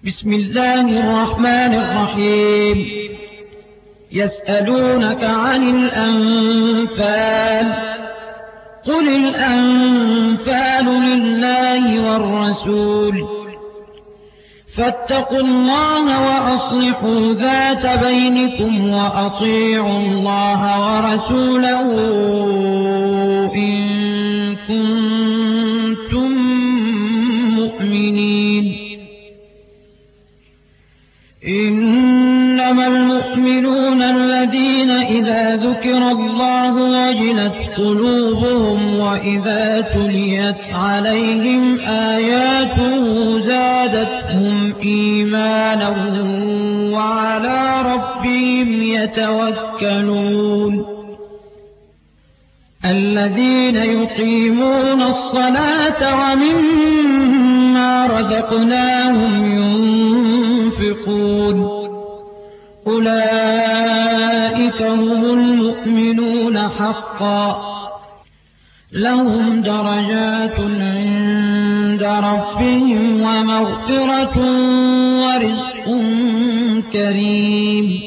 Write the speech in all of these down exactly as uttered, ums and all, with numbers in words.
بسم الله الرحمن الرحيم. يسألونك عن الأنفال، قل الأنفال لله والرسول، فاتقوا الله وأصلحوا ذات بينكم وأطيعوا الله ورسوله إن كنتم مؤمنين. إنما المؤمنون الذين إذا ذكر الله وجلت قلوبهم وإذا تليت عليهم آياته زادتهم إيمانا وعلى ربهم يتوكلون. الذين يقيمون الصلاة ومما رزقناهم ينفقون، أولئك هم المؤمنون حقا، لهم درجات عند ربهم ومغفرة ورزق كريم.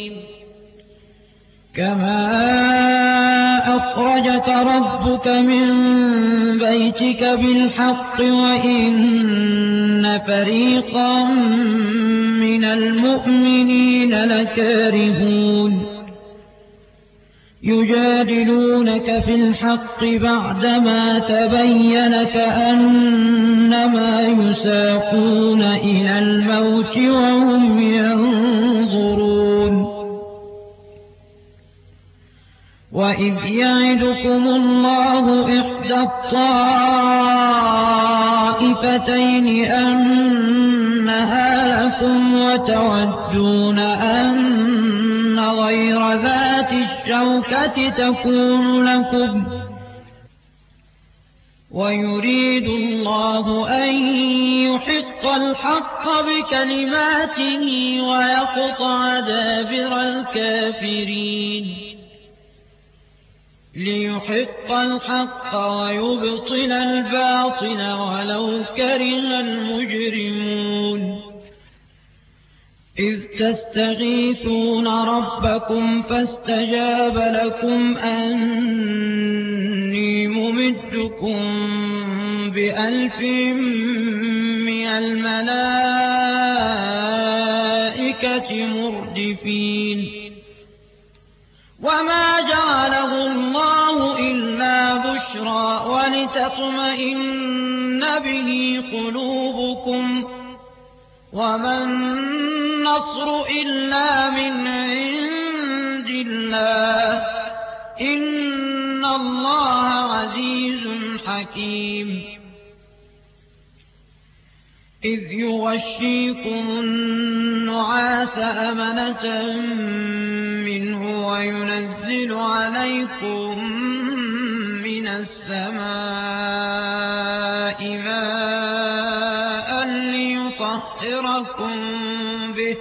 كما أخرجك ربك من بيتك بالحق وإن فريقا من المؤمنين لكارهون، يجادلونك في الحق بعدما تبين كأنما يساقون إلى الموت وهم ينظرون. وإذ يعدكم الله إحدى الطائفتين أنها لكم وتودون أن غير ذات الشوكة تكون لكم، ويريد الله أن يحق الحق بكلماته ويقطع دابر الكافرين، ليحق الحق ويبطل الباطل ولو كره المجرمون. إذ تستغيثون ربكم فاستجاب لكم أني ممدكم بألف من الملائكة مردفين. وما جعله الله إلا بشرى ولتطمئن به قلوبكم، وما النصر إلا من عند الله، إن الله عزيز حكيم. إذ يغشيكم النعاس أمنة منه وينزل عليكم من السماء ماء ليطهركم به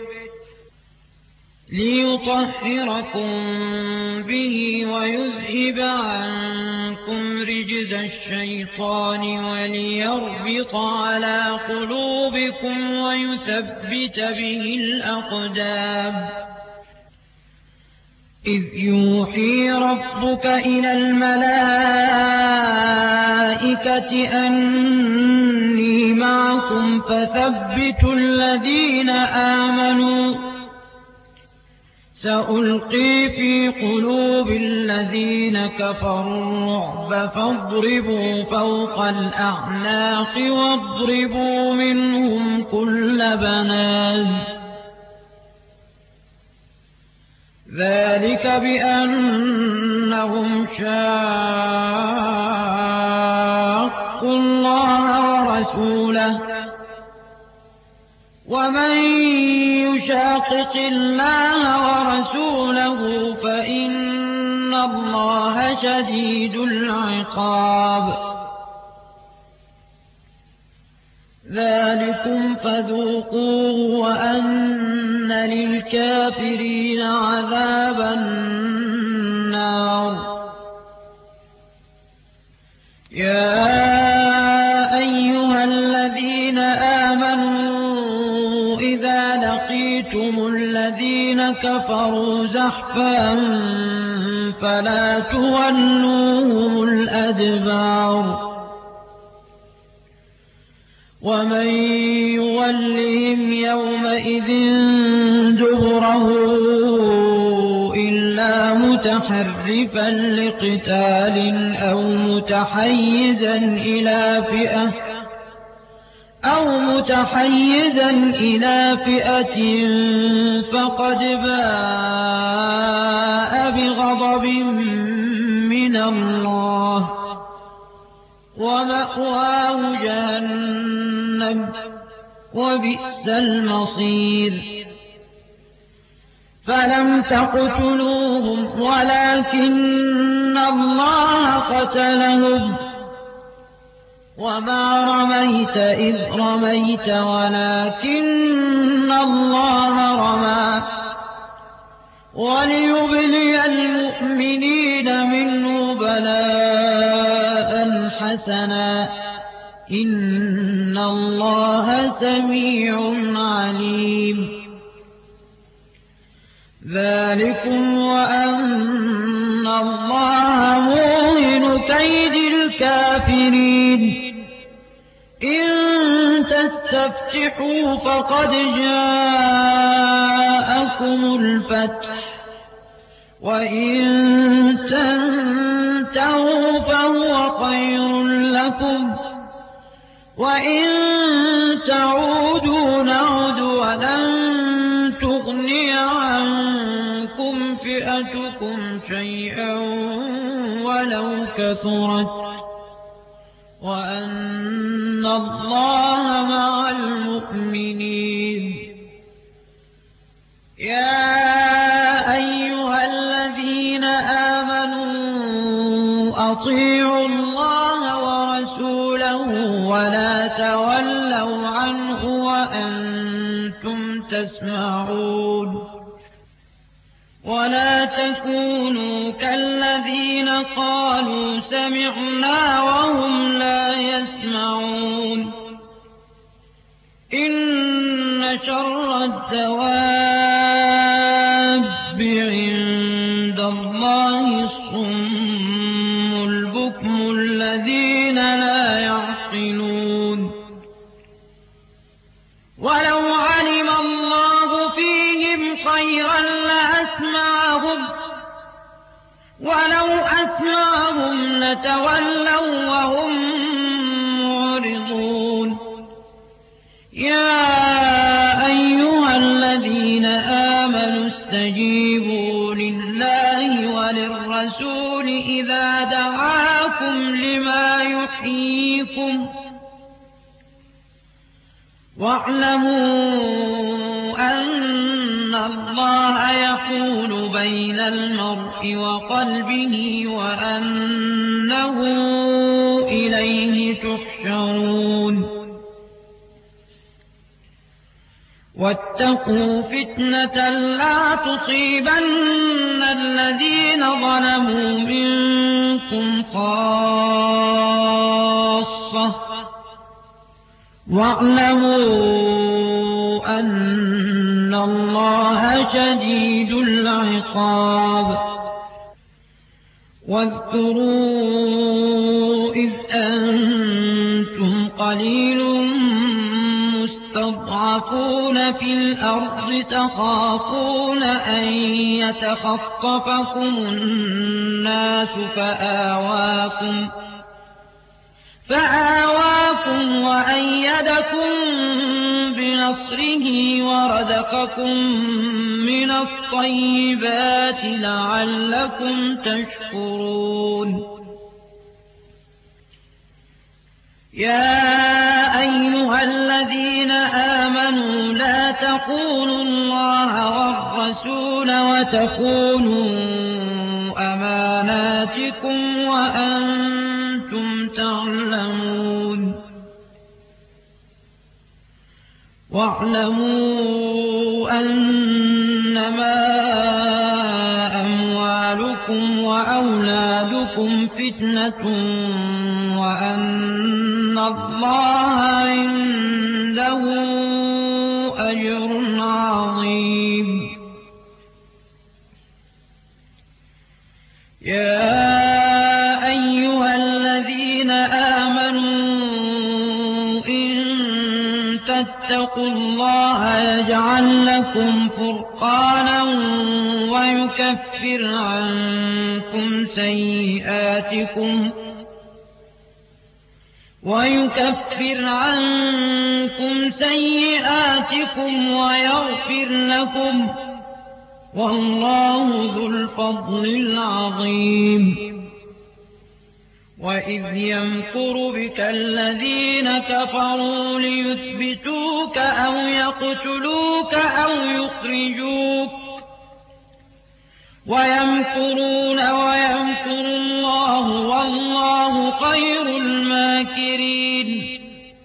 ليطهركم به ويذهب عنكم رجز الشيطان وليربط على قلوبكم ويثبت به الأقدام. إذ يوحي ربك إلى الملائكة أني معكم فثبتوا الذين آمنوا، سألقي في قلوب الذين كفروا الرعب فاضربوا فوق الأعناق واضربوا منهم كل بنان. ذلك بأنهم شاقوا الله ورسوله، ومن يشاقق الله ورسوله فإن الله شديد العقاب. ذلكم فذوقوه وأن للكافرين عذاب النار. يا أيها الذين آمنوا وإذا لقيتم الذين كفروا زحفا فلا تولوهم الأدبار ومن يولهم يومئذ دبره إلا متحرفا لقتال أو متحيزا إلى فئة أو متحيزا إلى فئة فقد باء بغضب من الله ومأواه جهنم وبئس المصير فلم تقتلوهم ولكن الله قتلهم وما رميت إذ رميت ولكن الله رمى وليبلي المؤمنين منه بلاء حسنا إن الله سميع عليم ذلكم وأن الله موهن كيد الكافرين إن تستفتحوا فقد جاءكم الفتح وإن تنتهوا فهو خير لكم وإن تعودوا نعد ولن تغني عنكم فئتكم شيئا ولو كثرت وأن الله مع المؤمنين يا أيها الذين آمنوا أطيعوا الله ورسوله ولا تولوا عنه وأنتم تسمعون ولا تكونوا كالذين قالوا سمعنا وهم لا يسمعون إن شر الدواب عند الله الصم البكم الذين لا يعقلون ولو علم الله فيهم خيرا لأسمعهم ولو أسمعهم لتولوا وهم معرضون يا أيها الذين آمنوا استجيبوا لله وللرسول إذا دعاكم لما يحييكم واعلموا أن الله يحول بين المرء وقلبه وأنه إليه تحشرون واتقوا فتنة لا تصيبن الذين ظلموا منكم خاصة واعلموا أن الله شديد العقاب واذكروا إذ أنتم قليل مستضعفون في الأرض تخافون أن يتخطفكم الناس فآواكم فآواكم وأيدكم بنصره ورزقكم من الطيبات لعلكم تشكرون يا أيها الذين آمنوا لا تخونوا الله والرسول وتخونوا أماناتكم وأنتم تعلمون واعلموا أنما أموالكم وأولادكم فتنة وأن الله عنده أجر عظيم. يا أيها الذين آمنوا إن تتقوا الله يجعل لكم فرقانا ويكفر عنكم سيئاتكم ويكفر عنكم سيئاتكم ويغفر لكم، والله ذو الفضل العظيم. وإذ يمكر بك الذين كفروا ليثبتوك أو يقتلوك أو يخرجوك، ويمكرون ويمكر الله والله خير الماكرين.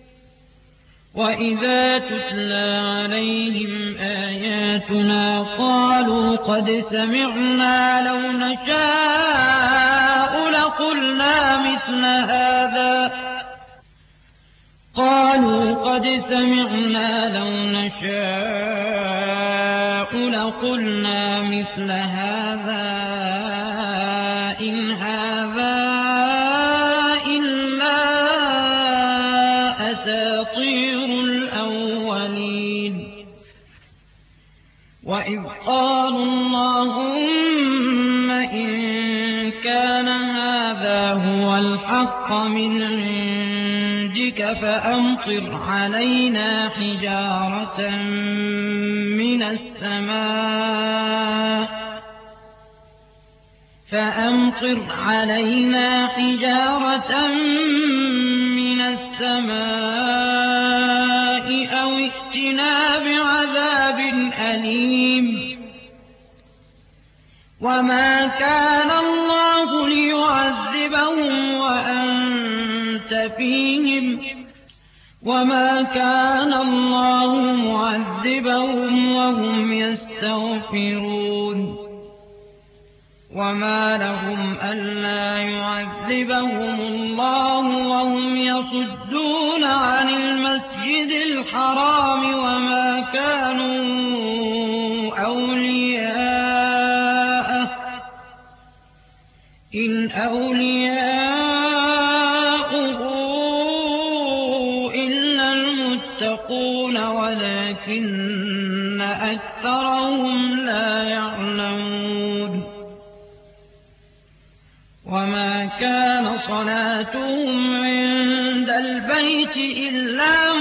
وإذا تتلى عليهم آياتنا قالوا قد سمعنا لو نشاء لقلنا مثل هذا قالوا قد سمعنا لو نشاء لقلنا مثل هذا إن هذا إلا أساطير الأولين. وإذ قالوا اللهم إن كان هذا هو الحق من عندك فأمطر علينا حجارة من السماء فأمطر علينا حجارة من السماء أو ائتنا بعذاب أليم. وما كان الله ليعذبهم وأنت فيهم وما كان الله معذبهم وهم يستغفرون. وما لهم ألا يعذبهم الله وهم يصدون عن المسجد الحرام وما كانوا أولياءه إن أولياؤه إلا المتقون ولكن أكثرهم لا يعلمون. وما كان صلاتهم عند البيت إلا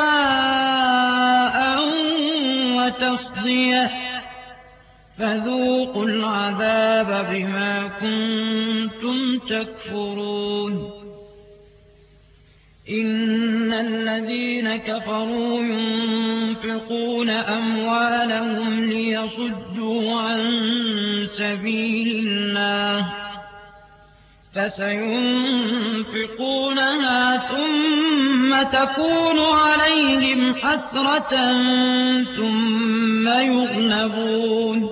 مكاء وتصدية فذوقوا العذاب بما كنتم تكفرون. إن الذين كفروا ينفقون أموالهم ليصدوا عن سبيل الله فسينفقونها ثم تكون عليهم حسرة ثم يغلبون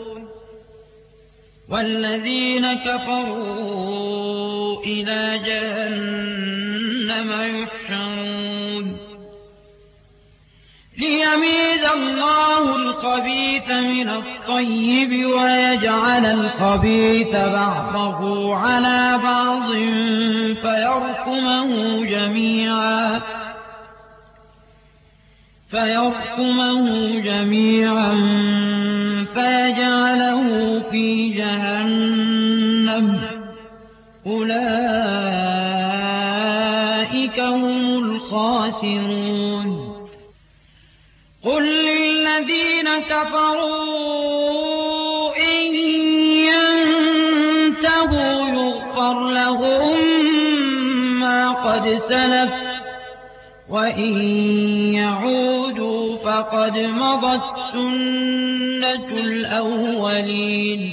والذين كفروا إلى جهنم يحشرون. ليميز الله الخبيث من الطيب ويجعل الخبيث بعضه على بعض فيركمه جميعا فيركمه جميعا فيجعله في جهنم أولئك هم الخاسرون. قل للذين كفروا إن ينتهوا يغفر لهم ما قد سلف وإن يعودوا فقد مضت سنة الأولين.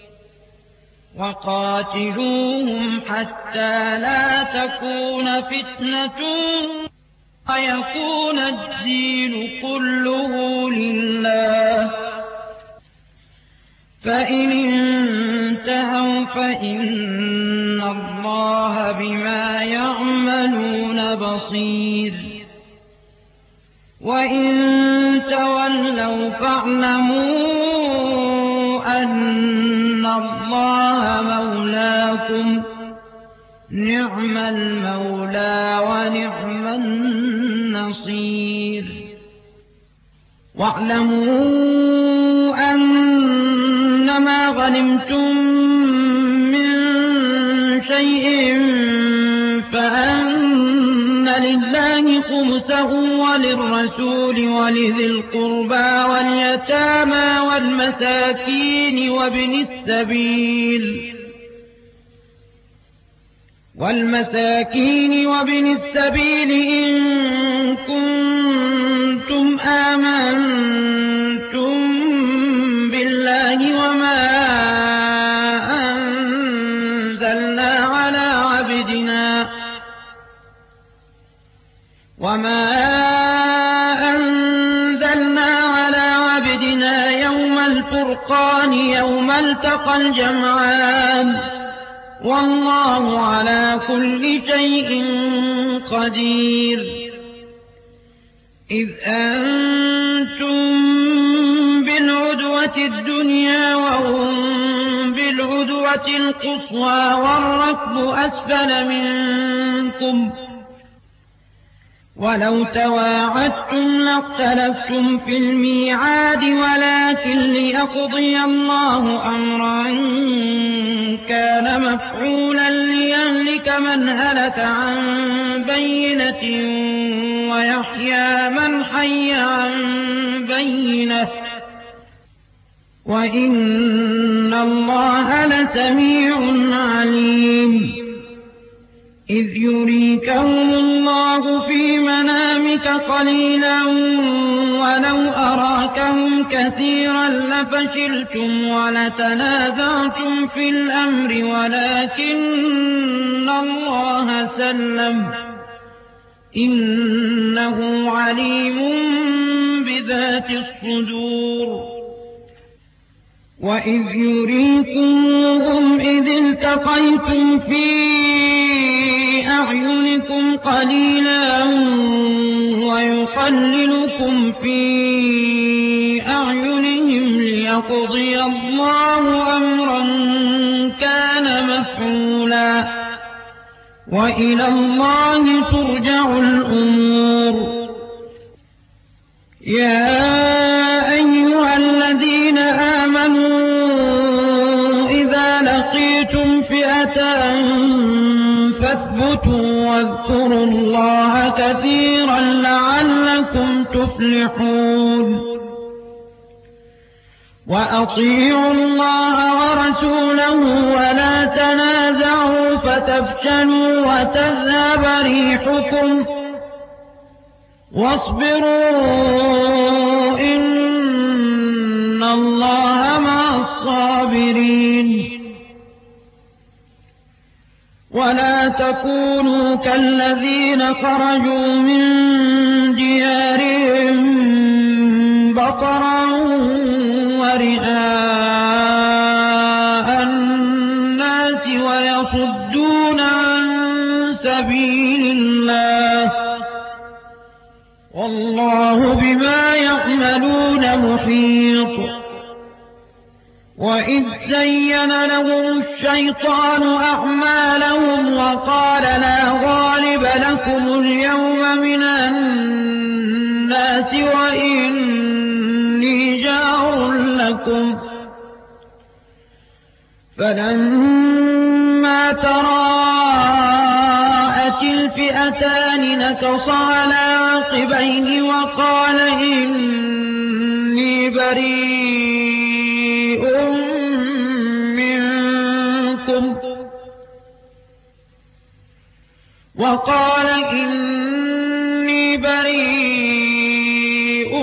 وقاتلوهم حتى لا تكون فتنة ويكون الدين كله لله. فإن انتهوا فإن الله بما يعملون بصير. وإن تولوا تولوا فاعلموا أن الله مولاكم نعم المولى ونعم النصير واعلموا أنما غنمتم من شيء فأن لله خمسه وللرسول ولذي القربى واليتامى والمساكين وابن السبيل والمساكين وابن السبيل إن كنتم آمنتم بالله وما أنزلنا على عبدنا وما أنزلنا على عبدنا يوم الفرقان يوم التقى الجمعان والله على كل شيء قدير إذ أنتم بالعدوة الدنيا وهم بالعدوة القصوى والركب أسفل منكم ولو تواعدتم لاختلفتم في الميعاد ولكن ليقضي الله أمرا كان مفعولا ليهلك من هلك عن بينة ويحيى من حي عن بينة وإن الله لسميع عليم إذ يريكهم الله في منامك قليلا ولو أراكهم كثيرا لفشلتم ولتنازعتم في الأمر ولكن الله سلم إنه عليم بذات الصدور وإذ يريكمهم إذ التقيتم في أعينكم قليلا ويقللكم في أعينهم ليقضي الله أمرا كان مفعولا وإلى الله ترجع الأمور يا أيها الذين آمنوا إذا لقيتم فئة فاثبتوا واذكروا الله كثيرا لعلكم تفلحون وأطيعوا الله ورسوله ولا تنازعوا فتفشلوا وتذهب ريحكم واصبروا إن الله مع الصابرين ولا تكونوا كالذين خرجوا من ديارهم بطرا ورئاء الناس ويصدون عن سبيل الله والله بما يعملون محيط وإذ زين لهم الشيطان أعمالهم وقال لا غالب لكم اليوم من الناس وإني جار لكم فلما تراءت الفئتان نكص على عقبيه وقال إني بريء منكم وقال إني بريء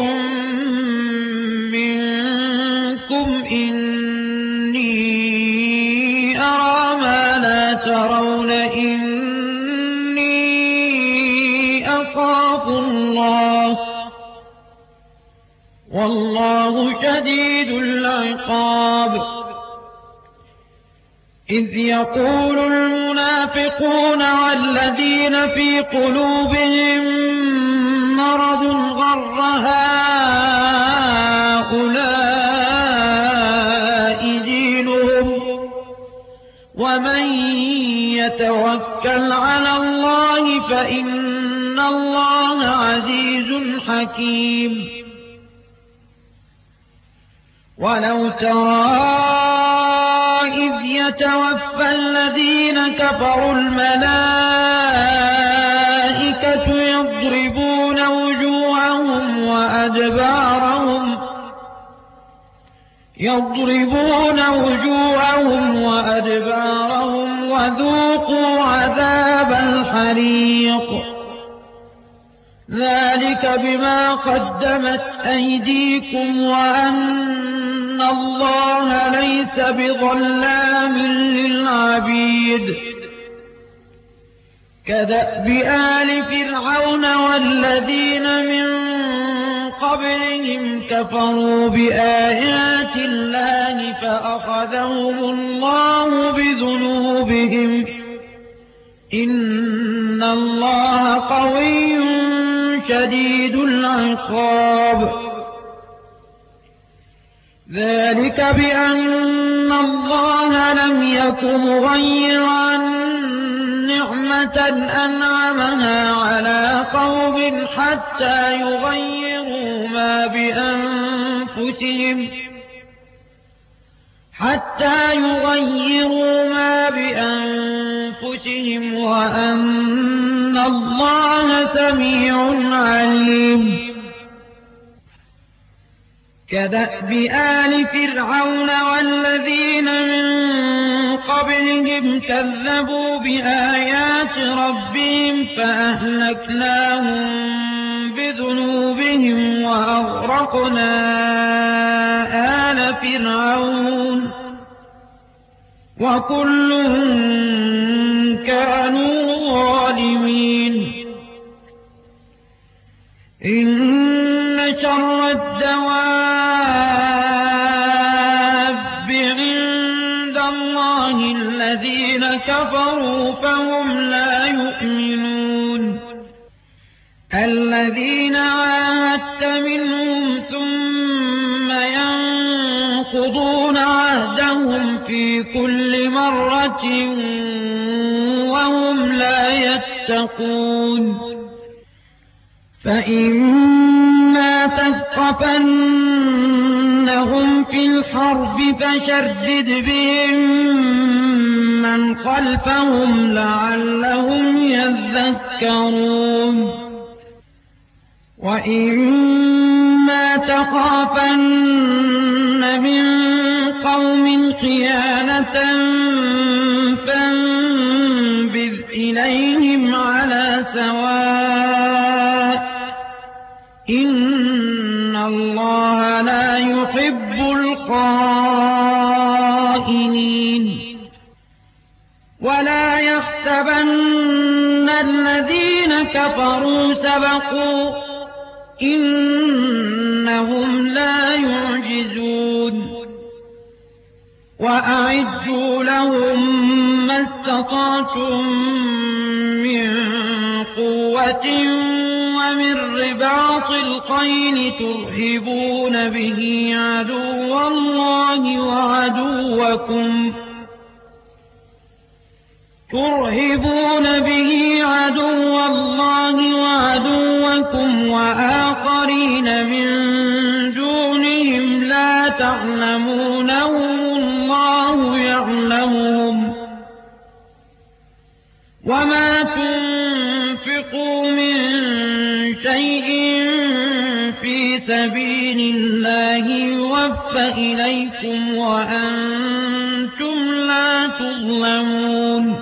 منكم إني أرى ما لا ترون إني أخاف الله والله شديد العقاب إذ يقول المنافقون والذين في قلوبهم مرض غر هؤلاء وتوكل على الله فإن الله عزيز حكيم ولو ترى إذ يتوفى الذين كفروا الملائكة يضربون وجوههم وأدبارهم يضربون وجوههم وأدبارهم وذوقوا عذاب الحريق ذلك بما قدمت أيديكم وأن الله ليس بظلام للعبيد كدأب آل فرعون والذين من قبلهم كفروا بآيات الله فأخذهم الله بذنوبهم إن الله قوي شديد العقاب ذلك بأن الله لم يك مغيرا نعمة أنعمها على قوم حتى يغيروا ما بأنفسهم حتى يغيروا ما بأنفسهم وأن الله سميع عليم كدأب آل فرعون والذين من قبلهم كذبوا بآيات ربهم فأهلكناهم بذنوبهم وأغرقنا آل فرعون وكل كانوا ظالمين إن شر الدواب عند الله الذين كفروا فهم لا يؤمنون الذين عاهدت منهم ثم ينقضون عهدهم في كل مرة وهم لا يتقون فإما تثقفنهم في الحرب فشرد بهم من خلفهم لعلهم يذكرون وإما تخافن من قوم خيانة فانبذ إليهم على سواء إن الله لا يحب الخائنين ولا يحسبن الذين كفروا سبقوا إنهم لا يعجزون وأعدوا لهم ما استطعتم من قوة ومن رباط الخيل ترهبون به عدو الله وعدوكم ترهبون به عدو الله وعدوكم وآخرين من دونهم لا تعلمونهم الله يعلمهم وما تنفقوا من شيء في سبيل الله يوفى إليكم وأنتم لا تظلمون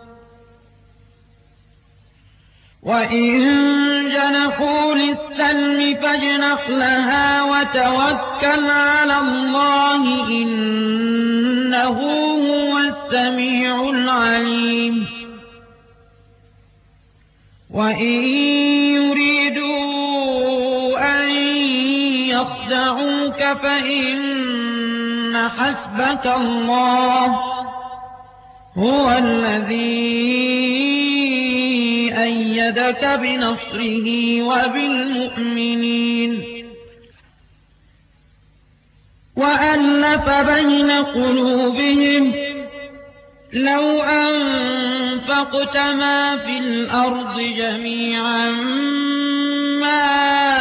وإن جنحوا للسلم فاجنح لها وتوكل على الله إنه هو السميع العليم وإن يريدوا أن يخدعوك فإن حسبك الله هو الذي أيدك بنصره وبالمؤمنين وألف بين قلوبهم لو أنفقت أنفقت ما في الأرض جميعا ما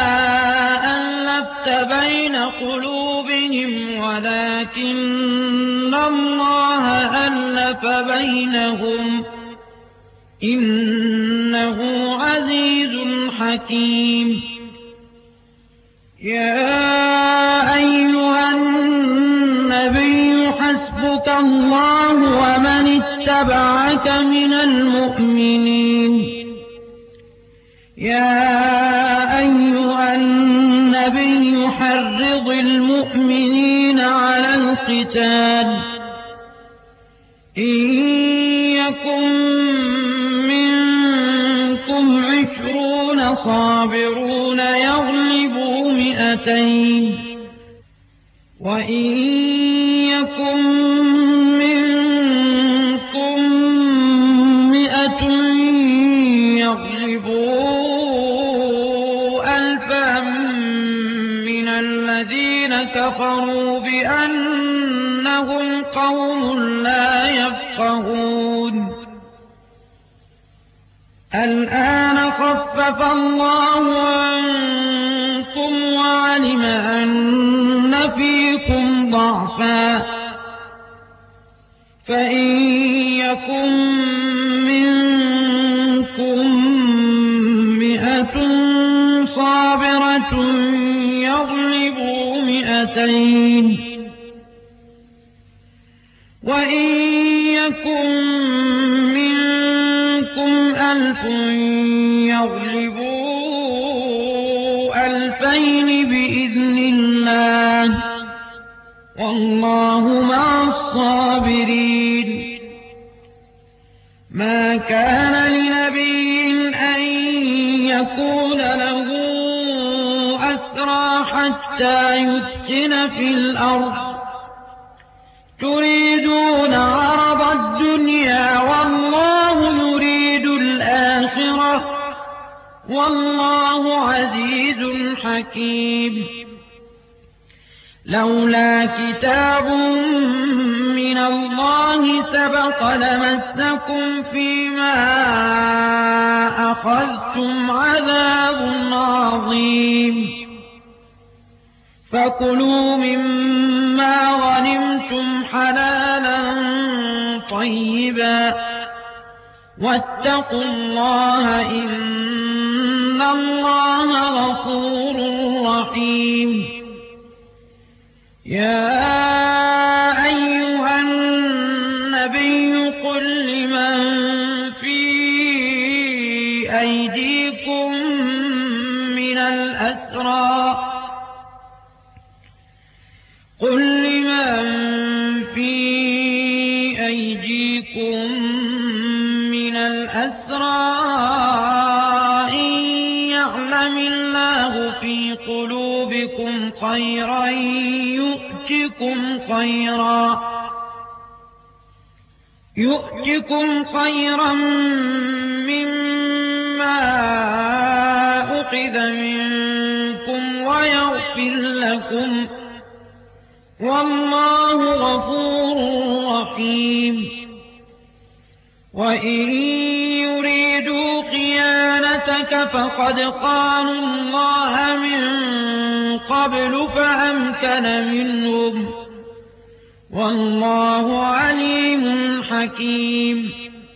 ألفت بين قلوبهم ولكن الله ألف بينهم إنه عزيز حكيم. يا أيها النبي حسبك الله ومن اتبعك من المؤمنين. يا أيها النبي حرض المؤمنين على القتال إن يكن منكم عشرون صابرون يغلبوا مئتين وإن يكن منكم مئة يغلبوا ألفا من الذين كفروا بأنهم قوم لا يفقهون. الآن خفف الله عنكم وعلم أن فيكم ضعفا فإن يكن منكم مئة صابرة يغلبوا مئتين وإن يكن منكم ألف يغلبوا ألفين بإذن الله والله مع الصابرين. ما كان لنبي أن يكون له أسرى حتى يسكن في الأرض تريدون عرض الدنيا والله يريد الآخرة والله عزيز حكيم. لولا كتاب من الله سبق لمسكم فيما أخذتم عذاب عظيم. فكلوا مما غنمتم حلالا طيبا واتقوا الله إن الله غفور رحيم. يا أيها النبي قل لمن في أيديكم من الأسرى قل لمن في أيديكم من الأسرى إن يعلم الله في قلوبكم خيرا يؤتكم خيرا يؤتكم خيرا مما أخذ منكم ويغفر لكم والله غفور رحيم. وإن يريدوا خيانتك فقد خانوا الله من قبل فأمكن منهم والله عليم حكيم.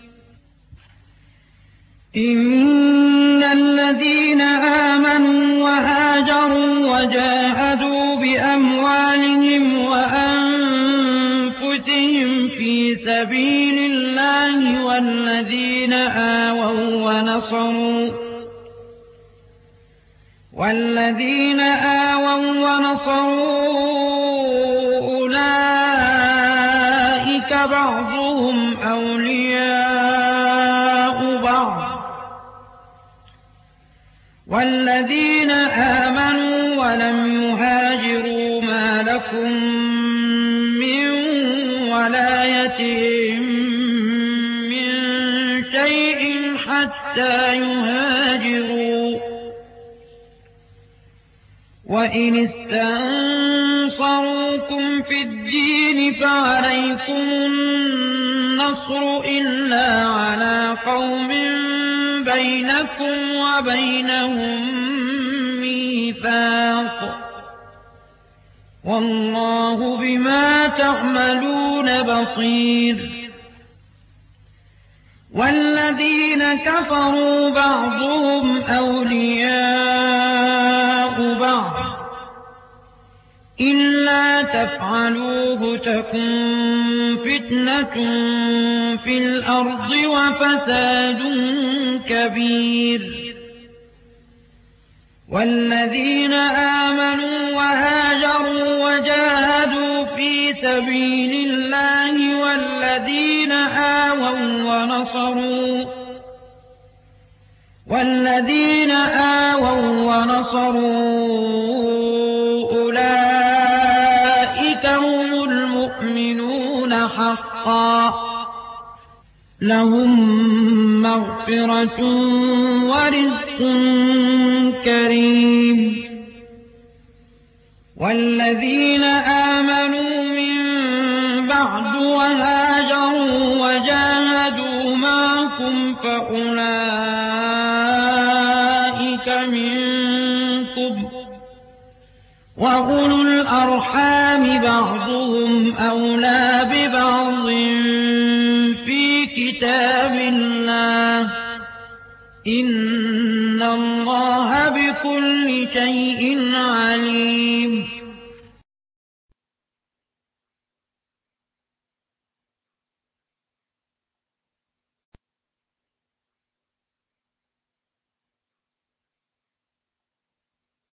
إن الذين آمنوا وهاجروا وجاهدوا بأموالهم وأنفسهم في سبيل الله والذين آووا ونصروا والذين آووا ونصروا أولئك بعضهم أولياء بعض والذين آمنوا ولم يهاجروا ما لكم من ولايتهم من شيء حتى يهاجروا. وإن استنصروكم في الدين فعليكم النصر إلا على قوم بينكم وبينهم ميثاق والله بما تعملون بصير والذين كفروا بعضهم أولياء بعض إلا تفعلوه تكن فتنة في الأرض وفساد كبير والذين آمنوا وهاجروا وجاهدوا في سبيل الله والذين آووا ونصروا والذين آووا ونصروا أولئك هم المؤمنون حقا لهم مغفرة ورزق كريم والذين آمنوا من بعد وهاجروا وجاهدوا معكم فأولئك منكم وأولو الأرحام بعضهم أولى ببعض في كتاب الله إن الله بكل شيء